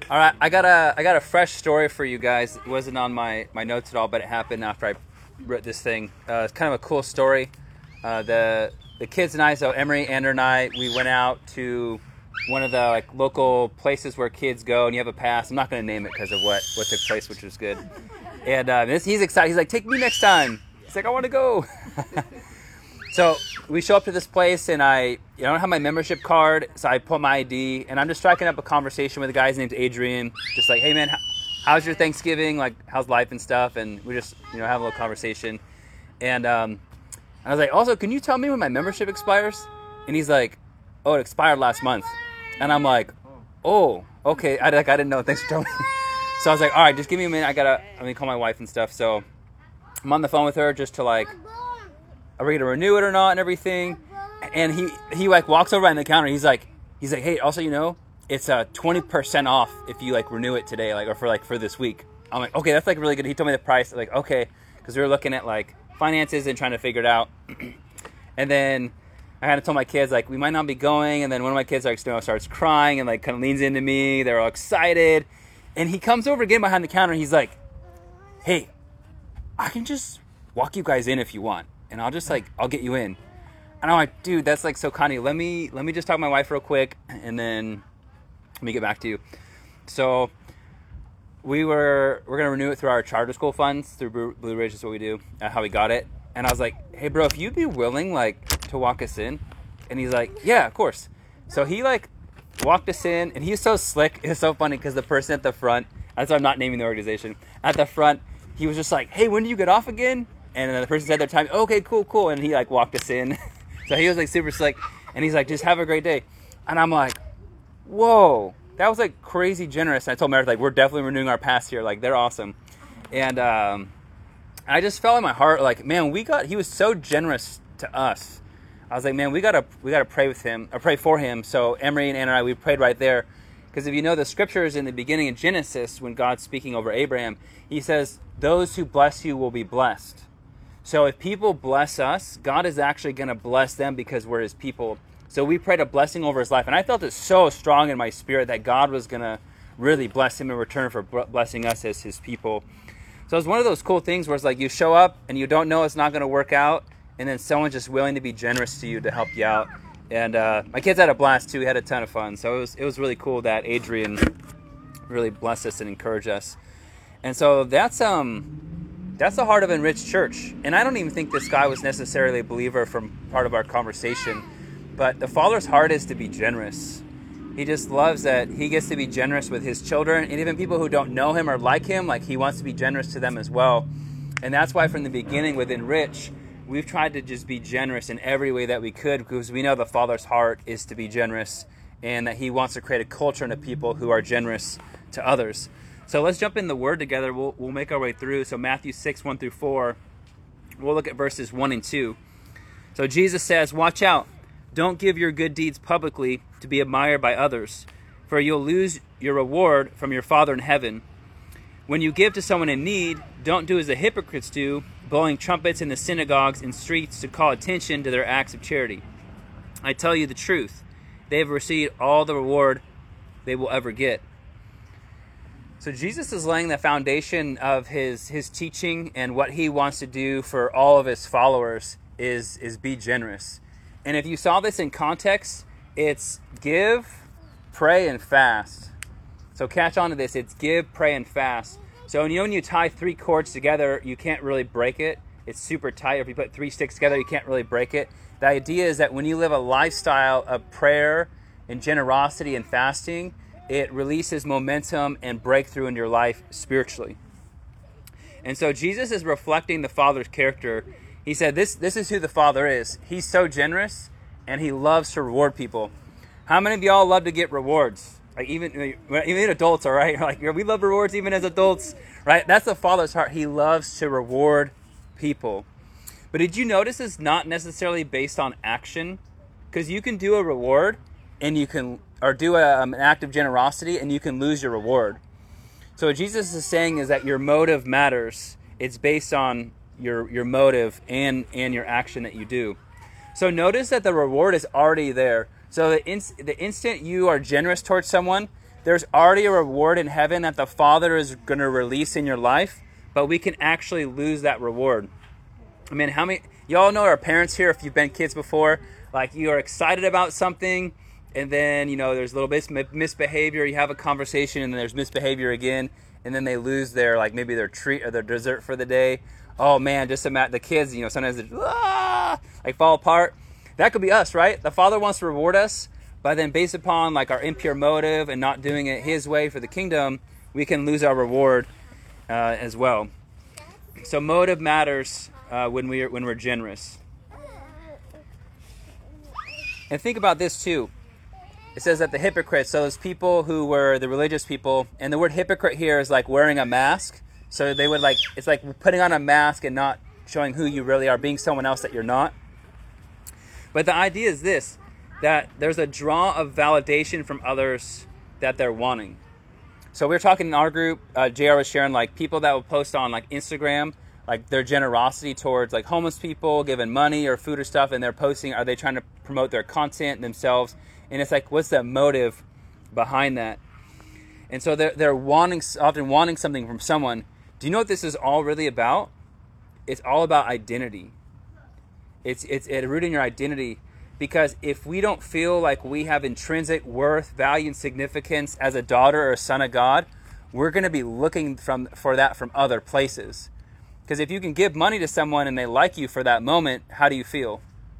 All right, I got a fresh story for you guys. It wasn't on my notes at all, but it happened after I wrote this thing. It's kind of a cool story. The kids and I, so Emery, Andrew, and I, we went out to one of the local places where kids go, and you have a pass. I'm not going to name it because of what took place, which was good. And he's excited. He's like, "Take me next time." He's like, "I want to go." So we show up to this place, and I don't have my membership card, so I put my ID, and I'm just striking up a conversation with the guy. His name's Adrian. Just like, "Hey man, how's your Thanksgiving? Like, how's life and stuff?" And we just have a little conversation. And I was like, "Also, can you tell me when my membership expires?" And he's like, "Oh, it expired last month." And I'm like, "Oh, okay." I didn't know. Thanks for telling me. So I was like, "All right, just give me a minute. I'm gonna call my wife and stuff." So I'm on the phone with her just to are we gonna renew it or not and everything. And he walks over behind the counter. He's like, "Hey, also, it's 20% off if you renew it today, or for this week." I'm like, "Okay, that's really good." He told me the price. Like, okay, because we were looking at finances and trying to figure it out. And then I kind of told my kids we might not be going. And then one of my kids starts crying and kind of leans into me. They're all excited. And he comes over again behind the counter. And he's like, "Hey, I can just walk you guys in if you want, and I'll just I'll get you in." And I'm like, "Dude, that's so kind of you. Let me just talk to my wife real quick, and then let me get back to you." So we're gonna renew it through our charter school funds through Blue Ridge. Is what we do. How we got it. And I was like, "Hey, bro, if you'd be willing to walk us in," and he's like, "Yeah, of course." So he walked us in, and he's so slick. It's so funny because the person at the front, that's why I'm not naming the organization, at the front, he was just like, "Hey, when do you get off again?" And then the person said their time. "Okay, cool." And he walked us in. So he was super slick, and he's like, "Just have a great day." And I'm like, "Whoa, that was crazy generous." And I told Meredith we're definitely renewing our pass here. They're awesome. And I just felt in my heart man, he was so generous to us. I was like, "Man, we gotta pray with him or pray for him." So Emery and Anna and I, we prayed right there, because if you know the scriptures in the beginning of Genesis, when God's speaking over Abraham, he says, "Those who bless you will be blessed." So if people bless us, God is actually going to bless them because we're his people. So we prayed a blessing over his life, and I felt it so strong in my spirit that God was going to really bless him in return for blessing us as his people. So it's one of those cool things where it's you show up and you don't know it's not going to work out, and then someone's just willing to be generous to you to help you out. And my kids had a blast too. We had a ton of fun. So it was really cool that Adrian really blessed us and encouraged us. And so that's the heart of Enriched Church. And I don't even think this guy was necessarily a believer from part of our conversation, but the Father's heart is to be generous. He just loves that he gets to be generous with his children, and even people who don't know him or like him, he wants to be generous to them as well. And that's why from the beginning with Enrich, we've tried to just be generous in every way that we could, because we know the Father's heart is to be generous, and that he wants to create a culture into people who are generous to others. So let's jump in the Word together. We'll make our way through. So Matthew 6, 1-4, we'll look at verses 1 and 2. So Jesus says, "Watch out. Don't give your good deeds publicly to be admired by others, for you'll lose your reward from your Father in heaven. When you give to someone in need, don't do as the hypocrites do, blowing trumpets in the synagogues and streets to call attention to their acts of charity. I tell you the truth, they have received all the reward they will ever get." So Jesus is laying the foundation of his teaching, and what he wants to do for all of his followers is be generous. And if you saw this in context, it's give, pray, and fast. So catch on to this. It's give, pray, and fast. So when you tie 3 cords together, you can't really break it. It's super tight. If you put 3 sticks together, you can't really break it. The idea is that when you live a lifestyle of prayer and generosity and fasting, it releases momentum and breakthrough in your life spiritually. And so Jesus is reflecting the Father's character. He said, this is who the Father is. He's so generous, and he loves to reward people. How many of y'all love to get rewards? Even adults, all right? We love rewards even as adults, right? That's the Father's heart. He loves to reward people. But did you notice it's not necessarily based on action? Because you can do a reward, and you can, or do an act of generosity, and you can lose your reward. So what Jesus is saying is that your motive matters. It's based on your motive and your action that you do. So notice that the reward is already there. So the instant you are generous towards someone, there's already a reward in heaven that the Father is going to release in your life, but we can actually lose that reward. I mean, how many, y'all know our parents here, if you've been kids before, like you are excited about something, and then, you know, there's a little bit misbehavior, you have a conversation, and then there's misbehavior again, and then they lose their, like maybe their treat or their dessert for the day. Oh man, just imagine the kids, you know, sometimes they like fall apart. That could be us, right? The Father wants to reward us, but then based upon like our impure motive and not doing it His way for the kingdom, we can lose our reward as well. So motive matters when we're generous. And think about this too. It says that the hypocrites, so those people who were the religious people, and the word hypocrite here is like wearing a mask. So they would like, it's like putting on a mask and not showing who you really are, being someone else that you're not. But the idea is this, that there's a draw of validation from others that they're wanting. So we were talking in our group, JR was sharing like people that will post on like Instagram, like their generosity towards like homeless people, giving money or food or stuff, and they're posting, are they trying to promote their content themselves? And it's like, what's the motive behind that? And so they're often wanting something from someone. Do you know what this is all really about? It's all about identity. It's rooted in your identity, because if we don't feel like we have intrinsic worth, value, and significance as a daughter or a son of God, we're going to be looking for that from other places. Because if you can give money to someone and they like you for that moment, how do you feel?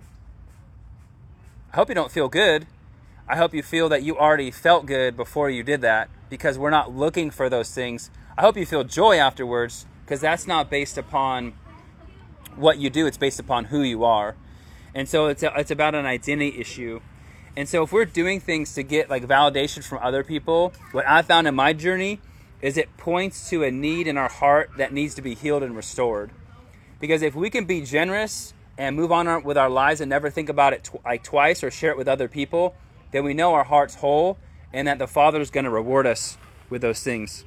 I hope you don't feel good. I hope you feel that you already felt good before you did that, because we're not looking for those things. I hope you feel joy afterwards, because that's not based upon what you do, it's based upon who you are. And so it's about an identity issue. And so if we're doing things to get like validation from other people, what I found in my journey is it points to a need in our heart that needs to be healed and restored. Because if we can be generous and move on with our lives and never think about it twice or share it with other people, then we know our heart's whole and that the Father is going to reward us with those things.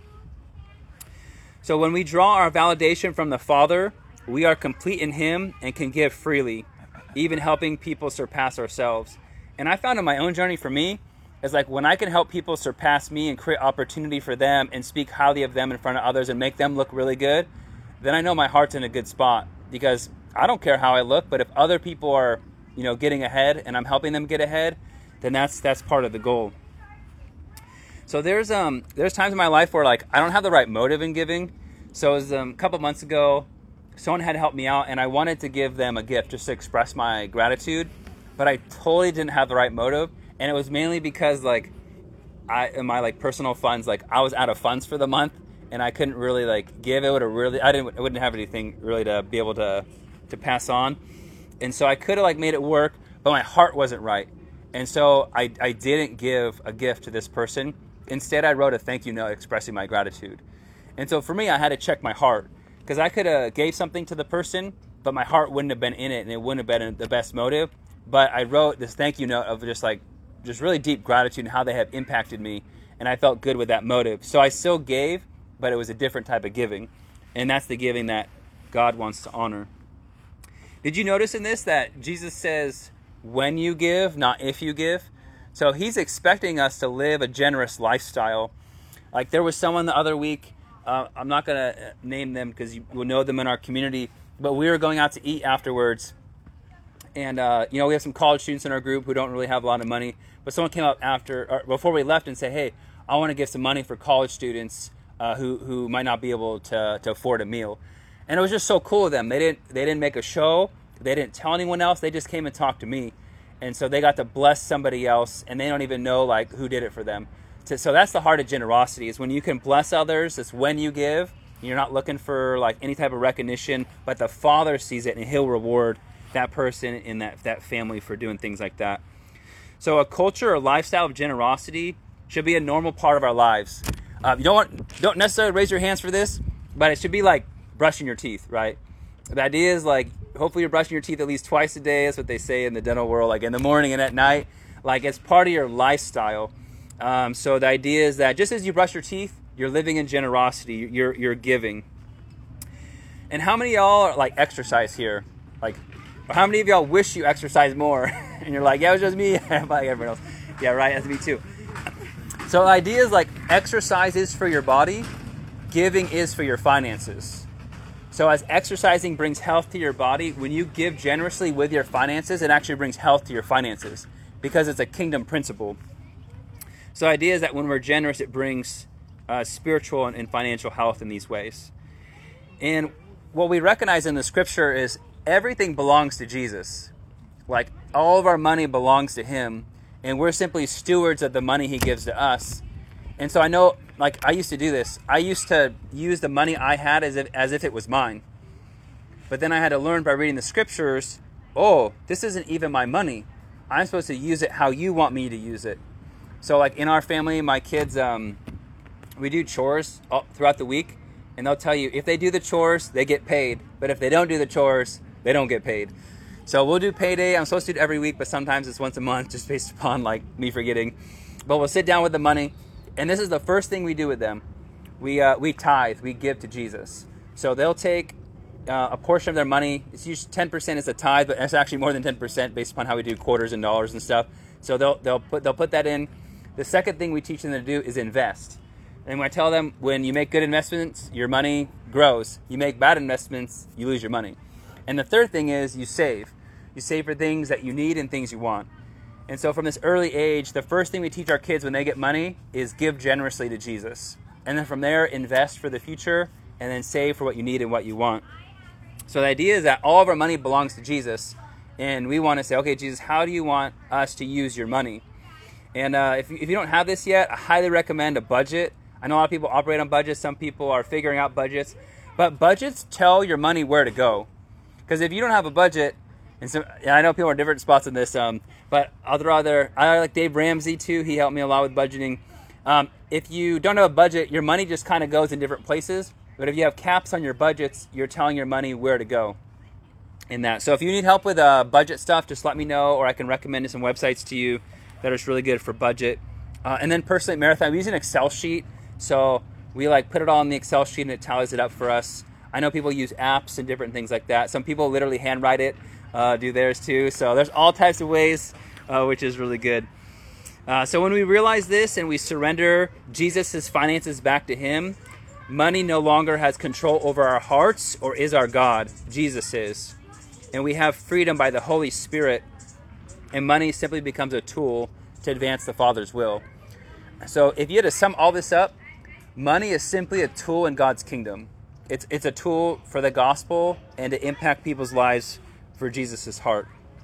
So when we draw our validation from the Father, we are complete in Him and can give freely, even helping people surpass ourselves. And I found in my own journey, for me, is like when I can help people surpass me and create opportunity for them and speak highly of them in front of others and make them look really good, then I know my heart's in a good spot, because I don't care how I look, but if other people are, you know, getting ahead and I'm helping them get ahead, then that's part of the goal. So there's times in my life where like I don't have the right motive in giving. So it was a couple months ago, someone had helped me out and I wanted to give them a gift just to express my gratitude, but I totally didn't have the right motive. And it was mainly because like in my like personal funds, like I was out of funds for the month and I couldn't really like give. I wouldn't have anything really to be able to pass on. And so I could have like made it work, but my heart wasn't right. And so I didn't give a gift to this person. Instead, I wrote a thank you note expressing my gratitude. And so for me, I had to check my heart, because I could have gave something to the person, but my heart wouldn't have been in it and it wouldn't have been the best motive. But I wrote this thank you note of just really deep gratitude and how they have impacted me. And I felt good with that motive. So I still gave, but it was a different type of giving. And that's the giving that God wants to honor. Did you notice in this that Jesus says, when you give, not if you give? So He's expecting us to live a generous lifestyle. Like there was someone the other week, I'm not going to name them because you will know them in our community, but we were going out to eat afterwards. And, we have some college students in our group who don't really have a lot of money. But someone came up before we left and said, hey, I want to give some money for college students who might not be able to afford a meal. And it was just so cool of them. They didn't make a show. They didn't tell anyone else. They just came and talked to me. And so they got to bless somebody else, and they don't even know like who did it for them. So that's the heart of generosity, is when you can bless others. It's when you give. You're not looking for like any type of recognition, but the Father sees it and He'll reward that person in that family for doing things like that. So a culture or lifestyle of generosity should be a normal part of our lives. You don't necessarily raise your hands for this, but it should be like brushing your teeth, right? The idea is like, hopefully you're brushing your teeth at least twice a day. That's what they say in the dental world, like in the morning and at night. Like it's part of your lifestyle. So the idea is that just as you brush your teeth, you're living in generosity. You're giving. And how many of y'all are like exercise here? Like, how many of y'all wish you exercise more? And you're like, yeah, it was just me. Like everyone else. Yeah, right. That's me too. So the idea is like exercise is for your body, giving is for your finances. So as exercising brings health to your body, when you give generously with your finances, it actually brings health to your finances because it's a kingdom principle. So the idea is that when we're generous, it brings spiritual and financial health in these ways. And what we recognize in the scripture is everything belongs to Jesus. Like all of our money belongs to him, and we're simply stewards of the money he gives to us. And so I know, like I used to do this. I used to use the money I had as if it was mine. But then I had to learn by reading the scriptures, oh, this isn't even my money. I'm supposed to use it how you want me to use it. So like in our family, my kids, we do chores throughout the week. And they'll tell you, if they do the chores, they get paid. But if they don't do the chores, they don't get paid. So we'll do payday. I'm supposed to do it every week, but sometimes it's once a month, just based upon like me forgetting. But we'll sit down with the money. And this is the first thing we do with them. We tithe, we give to Jesus. So they'll take a portion of their money. It's usually 10% is a tithe, but it's actually more than 10% based upon how we do quarters and dollars and stuff. So they'll put that in. The second thing we teach them to do is invest. And when I tell them, when you make good investments, your money grows. You make bad investments, you lose your money. And the third thing is you save. You save for things that you need and things you want. And so from this early age, the first thing we teach our kids when they get money is give generously to Jesus. And then from there, invest for the future, and then save for what you need and what you want. So the idea is that all of our money belongs to Jesus. And we want to say, okay, Jesus, how do you want us to use your money? And if you don't have this yet, I highly recommend a budget. I know a lot of people operate on budgets. Some people are figuring out budgets. But budgets tell your money where to go. Because if you don't have a budget, and I know people are in different spots in this, but I'll throw out there, I like Dave Ramsey too. He helped me a lot with budgeting. If you don't have a budget, your money just kind of goes in different places. But if you have caps on your budgets, you're telling your money where to go in that. So if you need help with budget stuff, just let me know, or I can recommend some websites to you that are really good for budget. And then personally at Marathon, we use an Excel sheet. So we like put it all in the Excel sheet and it tallies it up for us. I know people use apps and different things like that. Some people literally handwrite it, do theirs too. So there's all types of ways, which is really good. So when we realize this and we surrender Jesus' finances back to him, money no longer has control over our hearts or is our God. Jesus is. And we have freedom by the Holy Spirit, and money simply becomes a tool to advance the Father's will. So if you had to sum all this up, money is simply a tool in God's kingdom. It's a tool for the gospel and to impact people's lives for Jesus' heart.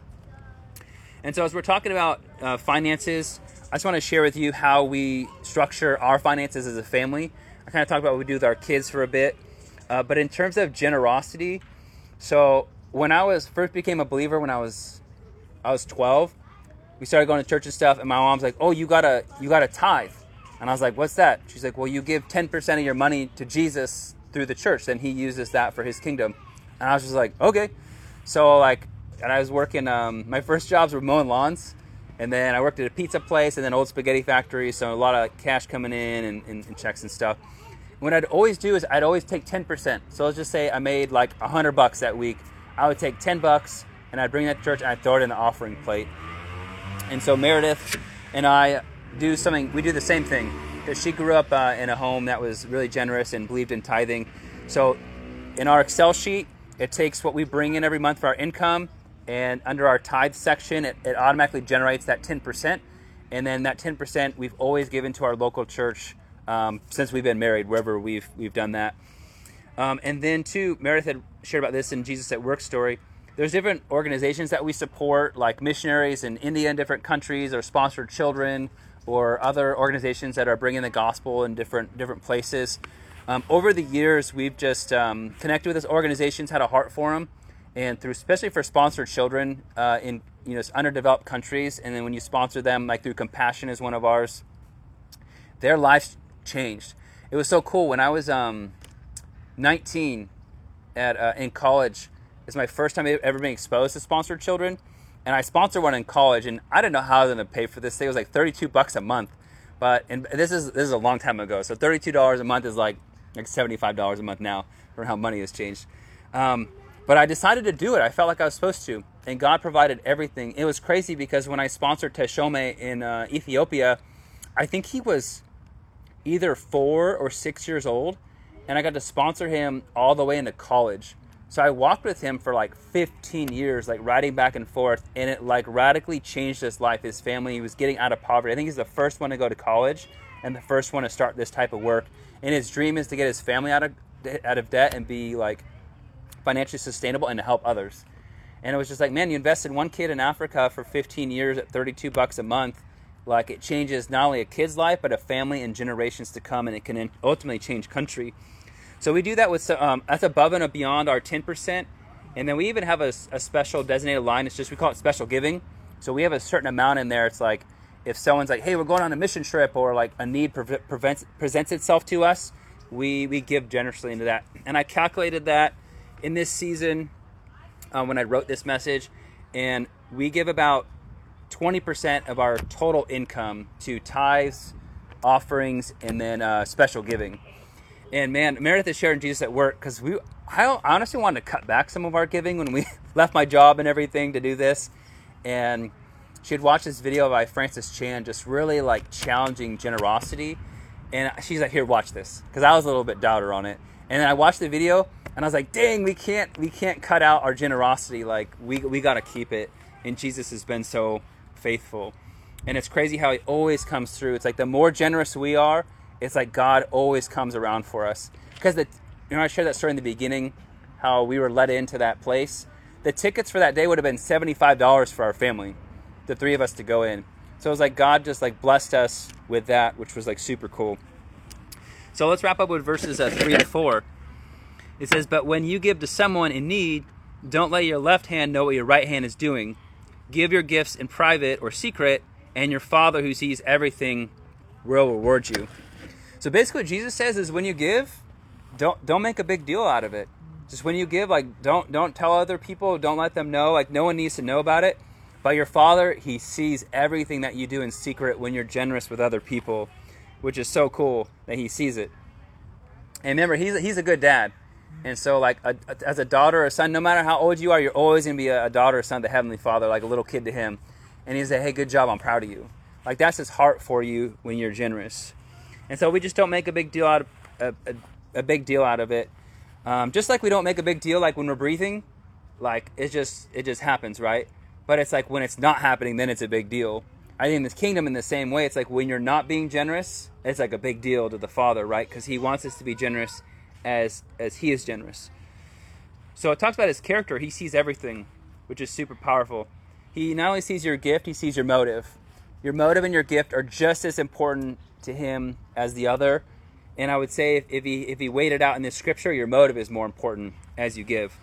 And so as we're talking about finances, I just want to share with you how we structure our finances as a family. I kind of talked about what we do with our kids for a bit. But in terms of generosity, so when I first became a believer when I was 12, we started going to church and stuff, and my mom's like, oh, you gotta tithe. And I was like, what's that? She's like, well, you give 10% of your money to Jesus through the church, then he uses that for his kingdom. And I was just like, okay. So and I was working, my first jobs were mowing lawns, and then I worked at a pizza place and then old spaghetti factory, so a lot of cash coming in and checks and stuff. And what I'd always do is I'd always take 10%. So let's just say I made like $100 that week. I would take $10 and I'd bring that to church and I'd throw it in the offering plate. And so Meredith and I we do the same thing, because she grew up in a home that was really generous and believed in tithing. So in our Excel sheet, it takes what we bring in every month for our income, and under our tithe section, it automatically generates that 10%. And then that 10% we've always given to our local church since we've been married, wherever we've done that. And then too, Meredith had shared about this in Jesus at Work story. There's different organizations that we support, like missionaries in India and different countries, or sponsored children, or other organizations that are bringing the gospel in different places. Over the years, we've just connected with those organizations, had a heart for them, and especially for sponsored children in underdeveloped countries. And then when you sponsor them, like through Compassion is one of ours, their lives changed. It was so cool. When I was 19 in college, it's my first time ever being exposed to sponsored children. And I sponsored one in college, and I didn't know how I was going to pay for this thing. It was like $32 a month. And this is a long time ago. So $32 a month is like $75 a month now, for how money has changed. But I decided to do it. I felt like I was supposed to. And God provided everything. It was crazy because when I sponsored Teshome in Ethiopia, I think he was either 4 or 6 years old, and I got to sponsor him all the way into college. So I walked with him for like 15 years, like riding back and forth, and it like radically changed his life, his family. He was getting out of poverty. I think he's the first one to go to college and the first one to start this type of work. And his dream is to get his family out of debt and be like financially sustainable and to help others. And it was just like, man, you invested one kid in Africa for 15 years at $32 a month. Like, it changes not only a kid's life, but a family and generations to come, and it can ultimately change country. So we do that with that's above and beyond our 10%. And then we even have a special designated line. It's just, we call it special giving. So we have a certain amount in there. It's like, if someone's like, hey, we're going on a mission trip, or like a need presents itself to us, we give generously into that. And I calculated that in this season when I wrote this message, and we give about 20% of our total income to tithes, offerings, and then special giving. And man, Meredith is sharing Jesus at work, because I honestly wanted to cut back some of our giving when we left my job and everything to do this. And she had watched this video by Francis Chan, just really like challenging generosity. And she's like, here, watch this, because I was a little bit doubter on it. And then I watched the video, and I was like, dang, we can't cut out our generosity. Like, we got to keep it. And Jesus has been so faithful. And it's crazy how he always comes through. It's like the more generous we are, it's like God always comes around for us. Because I shared that story in the beginning, how we were led into that place. The tickets for that day would have been $75 for our family, the 3 of us to go in. So it was like God just like blessed us with that, which was like super cool. So let's wrap up with verses 3 and 4. It says, but when you give to someone in need, don't let your left hand know what your right hand is doing. Give your gifts in private or secret, and your Father who sees everything will reward you. So basically what Jesus says is, when you give, don't make a big deal out of it. Just when you give, like, don't tell other people, don't let them know. Like, no one needs to know about it. But your Father, he sees everything that you do in secret when you're generous with other people, which is so cool that he sees it. And remember, he's a good dad. And so, like, as a daughter or son, no matter how old you are, you're always going to be a daughter or son of the Heavenly Father, like a little kid to him. And he's like, hey, good job, I'm proud of you. Like, that's his heart for you when you're generous. And so we just don't make a big deal out of a big deal out of it. Just like we don't make a big deal like when we're breathing, like it just happens, right? But it's like when it's not happening, then it's a big deal. I think in this kingdom, in the same way, it's like when you're not being generous, it's like a big deal to the Father, right? Because he wants us to be generous as he is generous. So it talks about his character. He sees everything, which is super powerful. He not only sees your gift, he sees your motive. Your motive and your gift are just as important to him as the other. And I would say if he weighed it out in this scripture, your motive is more important as you give.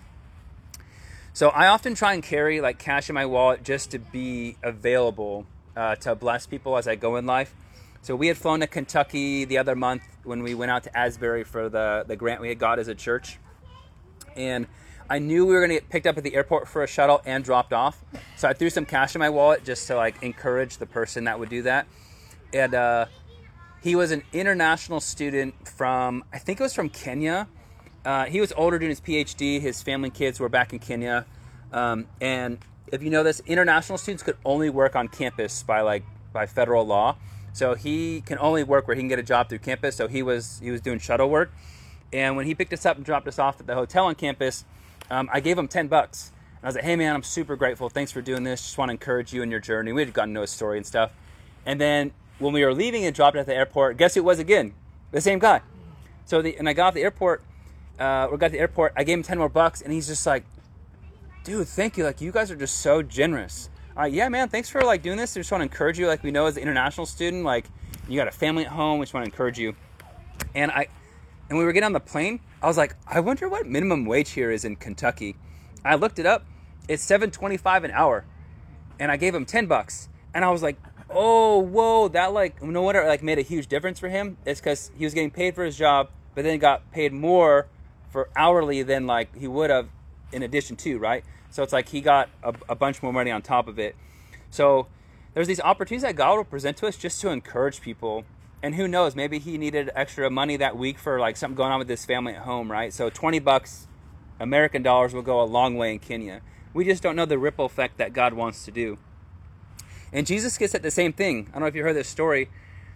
So I often try and carry like cash in my wallet just to be available to bless people as I go in life. So we had flown to Kentucky the other month when we went out to Asbury for the grant we had got as a church. And I knew we were going to get picked up at the airport for a shuttle and dropped off. So I threw some cash in my wallet just to like encourage the person that would do that. And he was an international student from, I think it was from Kenya. He was older doing his PhD. His family and kids were back in Kenya. And if you know this, international students could only work on campus by federal law. So he can only work where he can get a job through campus. So he was doing shuttle work. And when he picked us up and dropped us off at the hotel on campus, I gave him $10. And I was like, hey man, I'm super grateful. Thanks for doing this. Just want to encourage you in your journey. We had gotten to know his story and stuff. And then when we were leaving and dropped at the airport, guess who it was again? The same guy. So and I got off the airport. I gave him 10 more bucks, and he's just like, dude, thank you. Like, you guys are just so generous. Yeah, man, thanks for like doing this. I just want to encourage you. Like, we know as an international student, like, you got a family at home. We just want to encourage you. And when we were getting on the plane, I was like, I wonder what minimum wage here is in Kentucky. I looked it up. It's $7.25 an hour. And I gave him $10. And I was like, oh, whoa, that like, no wonder it like made a huge difference for him. It's because he was getting paid for his job, but then got paid more for hourly than like he would have in addition to, right? So it's like he got a bunch more money on top of it. So there's these opportunities that God will present to us just to encourage people. And who knows, maybe he needed extra money that week for like something going on with his family at home, right? So $20 American dollars will go a long way in Kenya. We just don't know the ripple effect that God wants to do. And Jesus gets at the same thing. I don't know if you heard this story,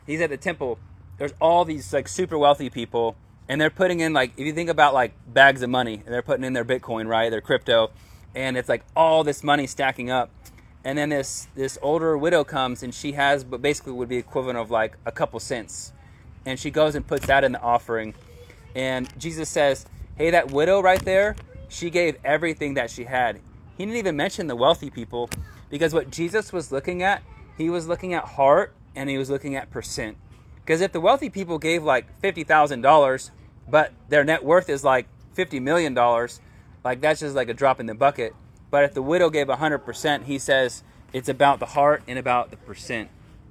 he's at the temple. There's all these like super wealthy people, and they're putting in, like, if you think about like bags of money, and they're putting in their Bitcoin, right, their crypto, and it's like all this money stacking up. And then this older widow comes, and she has, but basically would be equivalent of like a couple cents, and she goes and puts that in the offering. And Jesus says, hey, that widow right there, she gave everything that she had. He didn't even mention the wealthy people, because what Jesus was looking at, he was looking at heart, and he was looking at percent. Because if the wealthy people gave like $50,000, but their net worth is like $50 million, like that's just like a drop in the bucket. But if the widow gave 100%, he says it's about the heart and about the percent.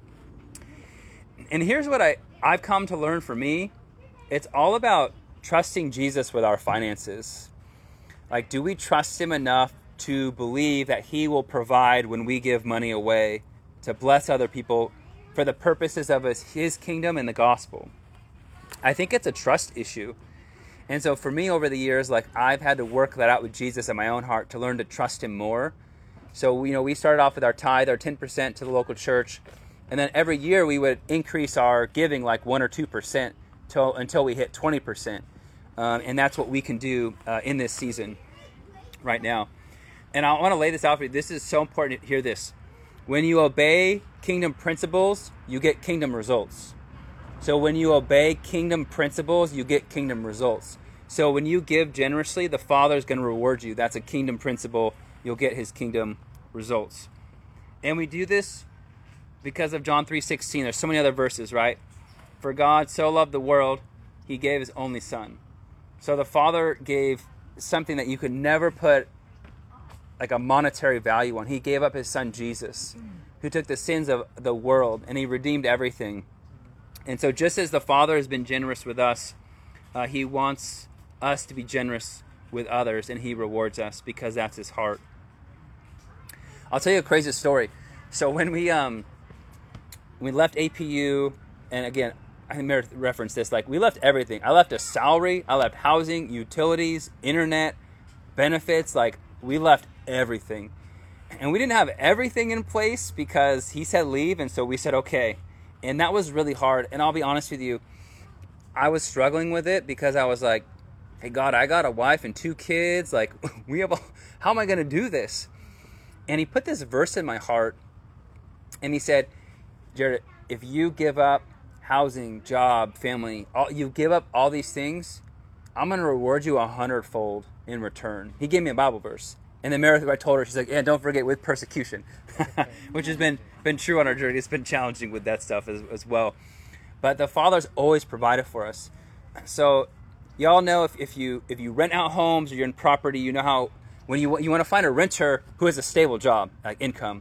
And here's what I've come to learn for me. It's all about trusting Jesus with our finances. Like, do we trust him enough to believe that he will provide when we give money away to bless other people for the purposes of his kingdom and the gospel? I think it's a trust issue. And so for me over the years, like, I've had to work that out with Jesus in my own heart to learn to trust him more. So, we started off with our tithe, our 10% to the local church. And then every year we would increase our giving like 1 or 2% until we hit 20%. And that's what we can do in this season right now. And I want to lay this out for you. This is so important to hear this. When you obey kingdom principles, you get kingdom results. So when you obey kingdom principles, you get kingdom results. So when you give generously, the Father is going to reward you. That's a kingdom principle. You'll get his kingdom results. And we do this because of John 3:16. There's so many other verses, right? For God so loved the world, he gave his only son. So the Father gave something that you could never put like a monetary value on. He gave up his son Jesus, who took the sins of the world, and he redeemed everything. And so just as the Father has been generous with us, he wants us to be generous with others, and he rewards us because that's his heart. I'll tell you a crazy story. So when we left APU, and again, I may reference this, like, we left everything. I left a salary, I left housing, utilities, internet, benefits, like, we left everything. And we didn't have everything in place because he said leave, and so we said okay. And that was really hard. And I'll be honest with you, I was struggling with it because I was like, hey, God, I got a wife and 2 kids. Like, how am I going to do this? And he put this verse in my heart, and he said, Jared, if you give up housing, job, family, you give up all these things, I'm going to reward you 100-fold in return. He gave me a Bible verse. And then Meredith, I told her, she's like, yeah, don't forget with persecution, which has been true on our journey. It's been challenging with that stuff as well. But the Father's always provided for us. So y'all know if you rent out homes or you're in property, you know how when you want to find a renter who has a stable job, like income.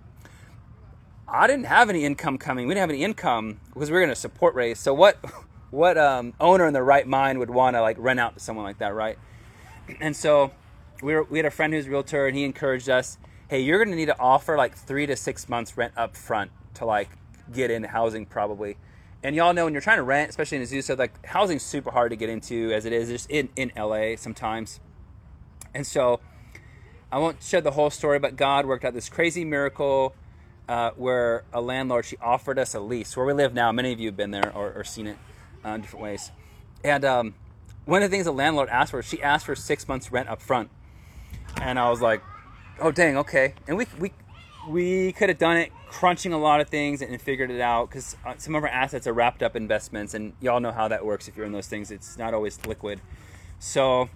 I didn't have any income coming. We didn't have any income because we were in a support raise. So what owner in their right mind would want to like rent out to someone like that, right? And so we had a friend who's a realtor, and he encouraged us, hey, you're going to need to offer like 3 to 6 months rent up front to like get into housing probably. And y'all know when you're trying to rent, especially in Azusa, like housing's super hard to get into as it is just in LA sometimes. And so I won't share the whole story, but God worked out this crazy miracle where a landlord, she offered us a lease where we live now. Many of you have been there or seen it in different ways. And one of the things the landlord asked for, she asked for 6 months rent up front. And I was like, oh, dang, okay. And we could have done it crunching a lot of things and figured it out because some of our assets are wrapped up investments, and y'all know how that works if you're in those things. It's not always liquid. So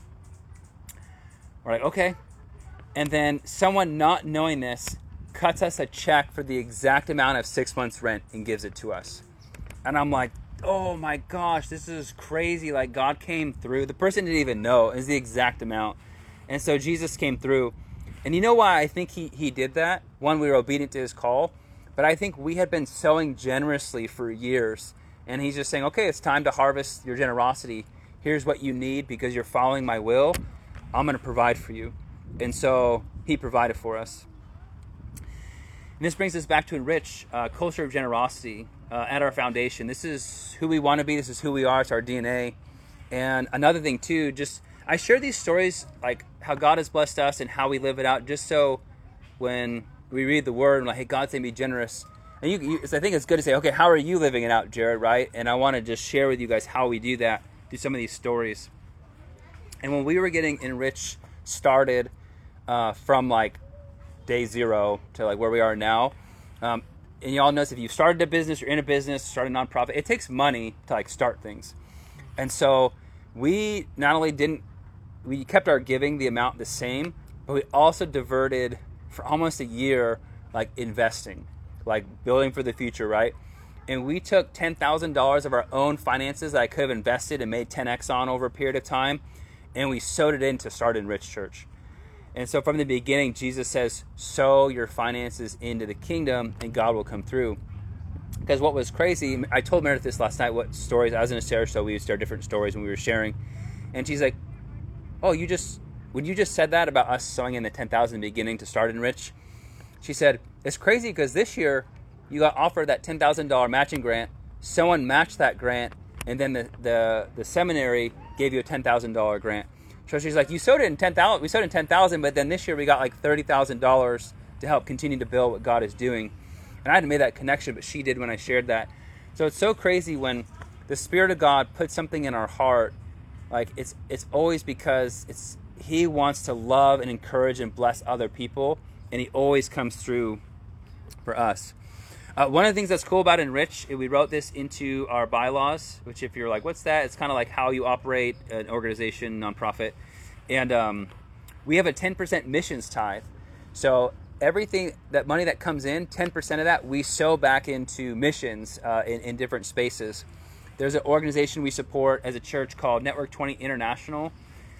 we're like, okay. And then someone not knowing this cuts us a check for the exact amount of 6 months rent and gives it to us. And I'm like, oh my gosh, this is crazy. Like, God came through. The person didn't even know. It was the exact amount. And so Jesus came through. And you know why I think he did that? One, we were obedient to his call. But I think we had been sowing generously for years. And he's just saying, okay, it's time to harvest your generosity. Here's what you need because you're following my will. I'm going to provide for you. And so he provided for us. And this brings us back to enrich culture of generosity at our foundation. This is who we want to be. This is who we are. It's our DNA. And another thing too, just I share these stories like how God has blessed us and how we live it out, just so when we read the word and like, hey, God's saying be generous, And so I think it's good to say, okay, how are you living it out, Jared, right? And I want to just share with you guys how we do that through some of these stories. And when we were getting Enrich started from like day zero to like where we are now, and you all notice if you started a business, you're in a business, start a nonprofit, it takes money to like start things. And so we not only we kept our giving the amount the same, but we also diverted for almost a year, like investing, like building for the future, right? And we took $10,000 of our own finances that I could have invested and made 10x on over a period of time, and we sowed it in to start Enrich Church. And so from the beginning, Jesus says, sow your finances into the kingdom and God will come through. Because what was crazy, I told Meredith this last night, what stories, I was in a share show, we would share different stories when we were sharing. And she's like, oh, when you just said that about us sowing in the 10,000 in the beginning to start Enrich, she said, it's crazy because this year you got offered that $10,000 matching grant, someone matched that grant, and then the seminary gave you a $10,000 grant. So she's like, you sowed it in 10,000, we sowed in 10,000, but then this year we got like $30,000 to help continue to build what God is doing. And I hadn't made that connection, but she did when I shared that. So it's so crazy when the Spirit of God puts something in our heart, like it's always because He wants to love and encourage and bless other people, and He always comes through for us. One of the things that's cool about Enrich, we wrote this into our bylaws, which if you're like, what's that? It's kind of like how you operate an organization, nonprofit. And we have a 10% missions tithe. So everything, that money that comes in, 10% of that, we sow back into missions in different spaces. There's an organization we support as a church called Network 20 International.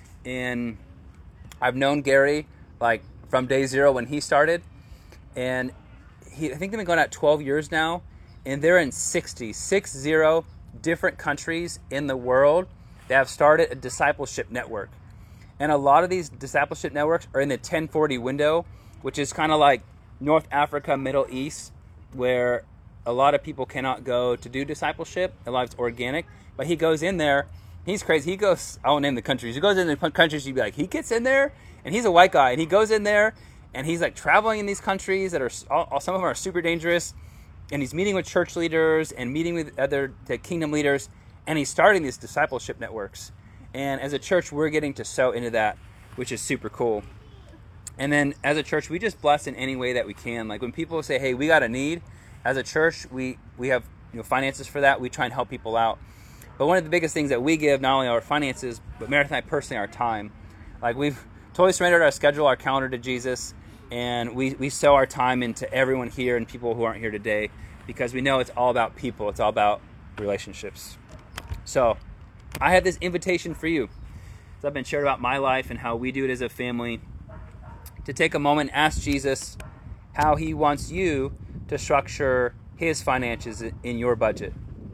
And I've known Gary like from day zero when he started. And I think they've been going out 12 years now, and they're in 60 different countries in the world that have started a discipleship network. And a lot of these discipleship networks are in the 1040 window, which is kind of like North Africa, Middle East, where a lot of people cannot go to do discipleship. A lot of it's organic. But he goes in there. He's crazy. He goes, I won't name the countries. He goes in the countries, you'd be like, he gets in there, and he's a white guy, and he goes in there, and he's like traveling in these countries that are, some of them are super dangerous. And he's meeting with church leaders and meeting with the kingdom leaders. And he's starting these discipleship networks. And as a church, we're getting to sow into that, which is super cool. And then as a church, we just bless in any way that we can. Like when people say, hey, we got a need, as a church, we have finances for that. We try and help people out. But one of the biggest things that we give, not only our finances, but Meredith and I personally, our time. Like we've totally surrendered our schedule, our calendar to Jesus. And we sow our time into everyone here and people who aren't here today because we know it's all about people. It's all about relationships. So I have this invitation for you. So I've been sharing about my life and how we do it as a family, to take a moment and ask Jesus how He wants you to structure His finances in your budget.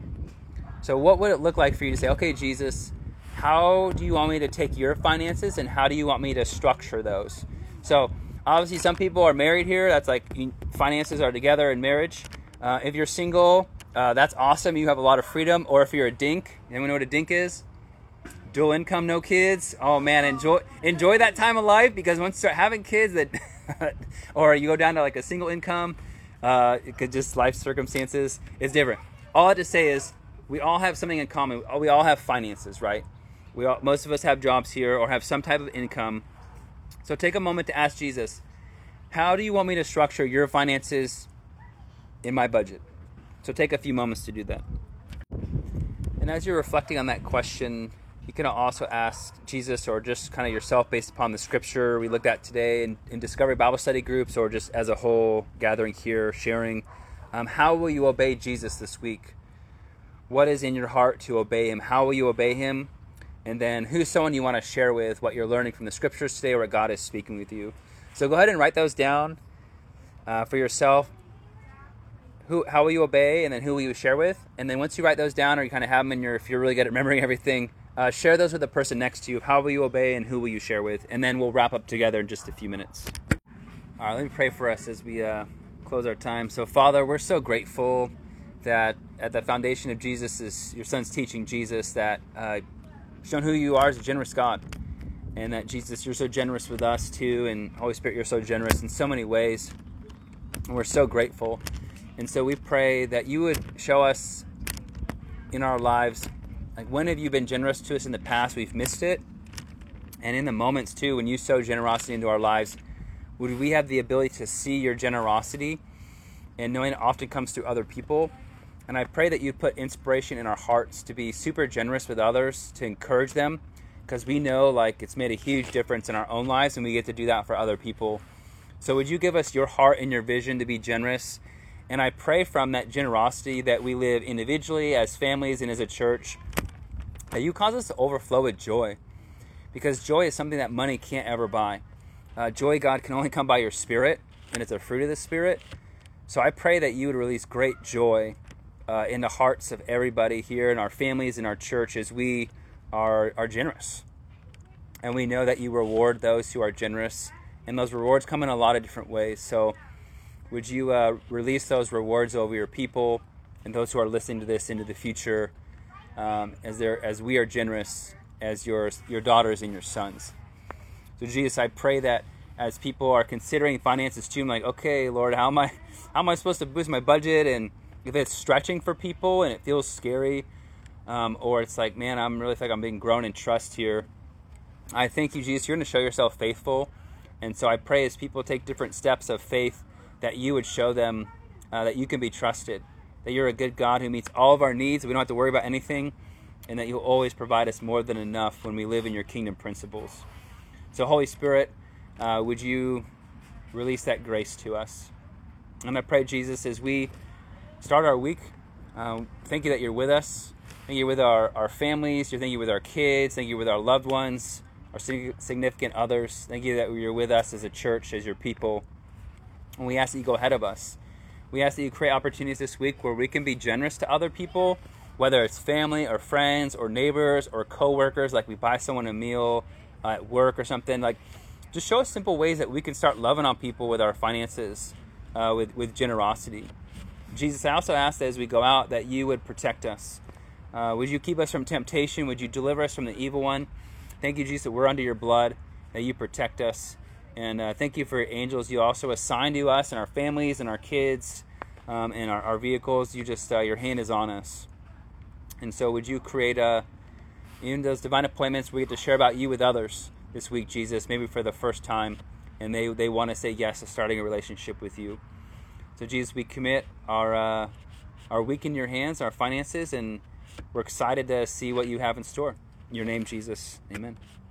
So what would it look like for you to say, okay, Jesus, how do you want me to take your finances and how do you want me to structure those? So obviously, some people are married here. That's like finances are together in marriage. If you're single, that's awesome. You have a lot of freedom. Or if you're a dink, anyone know what a dink is? Dual income, no kids. Oh man, enjoy that time of life because once you start having kids, that or you go down to like a single income, it could just life circumstances. It's different. All I have to say is we all have something in common. We all have finances, right? Most of us have jobs here or have some type of income. So take a moment to ask Jesus, how do you want me to structure your finances in my budget? So take a few moments to do that. And as you're reflecting on that question, you can also ask Jesus or just kind of yourself based upon the scripture we looked at today in Discovery Bible Study groups or just as a whole gathering here, sharing. How will you obey Jesus this week? What is in your heart to obey Him? How will you obey Him? And then who's someone you want to share with what you're learning from the scriptures today or what God is speaking with you. So go ahead and write those down for yourself. How will you obey, and then who will you share with? And then once you write those down or you kind of have them if you're really good at remembering everything, share those with the person next to you. How will you obey and who will you share with? And then we'll wrap up together in just a few minutes. All right, let me pray for us as we close our time. So Father, we're so grateful that at the foundation of Jesus is your Son's teaching, Jesus, that shown who you are as a generous God, and that Jesus, you're so generous with us too, and Holy Spirit, you're so generous in so many ways, and we're so grateful. And so we pray that you would show us in our lives, like, when have you been generous to us in the past? We've missed it. And in the moments too, when you sow generosity into our lives, would we have the ability to see your generosity, and knowing it often comes through other people. And I pray that you put inspiration in our hearts to be super generous with others, to encourage them, because we know, like, it's made a huge difference in our own lives, and we get to do that for other people. So would you give us your heart and your vision to be generous? And I pray from that generosity that we live individually, as families, and as a church, that you cause us to overflow with joy, because joy is something that money can't ever buy. Joy, God, can only come by your Spirit, and it's a fruit of the Spirit. So I pray that you would release great joy in the hearts of everybody here, in our families, in our church, as we are generous. And we know that you reward those who are generous, and those rewards come in a lot of different ways. So would you release those rewards over your people and those who are listening to this into the future, as we are generous as your daughters and your sons. So Jesus, I pray that as people are considering finances too, I'm like, okay, Lord, how am I supposed to boost my budget? And if it's stretching for people and it feels scary, or it's like, man, I'm really feel like I'm being grown in trust here, I thank you, Jesus, you're going to show yourself faithful. And so I pray as people take different steps of faith, that you would show them that you can be trusted, that you're a good God who meets all of our needs, we don't have to worry about anything, and that you'll always provide us more than enough when we live in your kingdom principles. So Holy Spirit, would you release that grace to us? And I pray, Jesus, as we start our week, thank you that you're with us. Thank you with our families. Thank you with our kids. Thank you with our loved ones, our significant others. Thank you that you're with us as a church, as your people. And we ask that you go ahead of us. We ask that you create opportunities this week where we can be generous to other people, whether it's family or friends or neighbors or co-workers, like we buy someone a meal at work or something. Like, just show us simple ways that we can start loving on people with our finances, with generosity. Jesus, I also ask that as we go out, that you would protect us. Would you keep us from temptation? Would you deliver us from the evil one? Thank you, Jesus, that we're under your blood, that you protect us. And thank you for your angels you also assign to us and our families and our kids and our vehicles. You just, your hand is on us. And so would you create even those divine appointments we get to share about you with others this week, Jesus, maybe for the first time, and they want to say yes to starting a relationship with you. So Jesus, we commit our week in your hands, our finances, and we're excited to see what you have in store. In your name, Jesus, amen.